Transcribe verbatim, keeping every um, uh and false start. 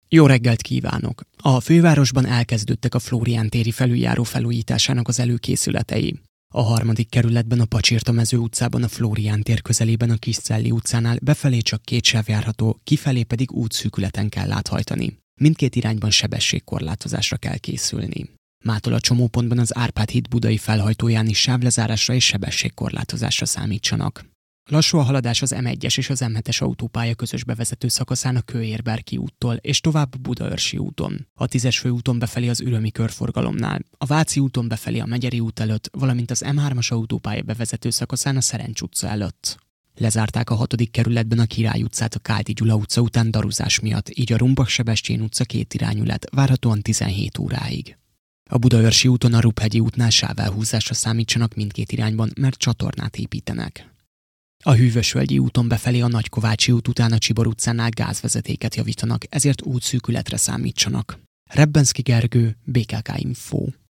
Jó reggelt kívánok! A fővárosban elkezdődtek a Flórián téri felüljáró felújításának az előkészületei. A harmadik kerületben a Pacsirta-mező utcában, a Flórián tér közelében a Kiscelli utcánál befelé csak két sáv járható, kifelé pedig útszűkületen kell áthajtani. Mindkét irányban sebességkorlátozásra kell készülni. Mától a csomópontban az Árpád híd budai felhajtóján is sávlezárásra és sebességkorlátozásra számítsanak. Lassú a haladás az em egyes és az em hetes autópálya közös bevezető szakaszán a Kőérberki úttól és tovább Budaörsi úton. A tízes főúton befelé az Ürömi körforgalomnál, a Váci úton befelé a Megyeri út előtt, valamint az em hármas autópálya bevezető szakaszán a Szerencs utca előtt. Lezárták a hatodik kerületben a Király utcát a Káldi Gyula utca után daruzás miatt, így a Rumbach-Sebestyén utca két irányú lett, várhatóan tizenhét óráig. A Budaörsi úton a Ruphegyi útnál sávelhúzásra számítsanak mindkét irányban, mert csatornát építenek. A Hűvösvölgyi úton befelé a Nagykovácsi út után a Csibor utcánál gázvezetéket javítanak, ezért útszűkületre számítsanak. Rebbenszky Gergő, bé ká ká Info.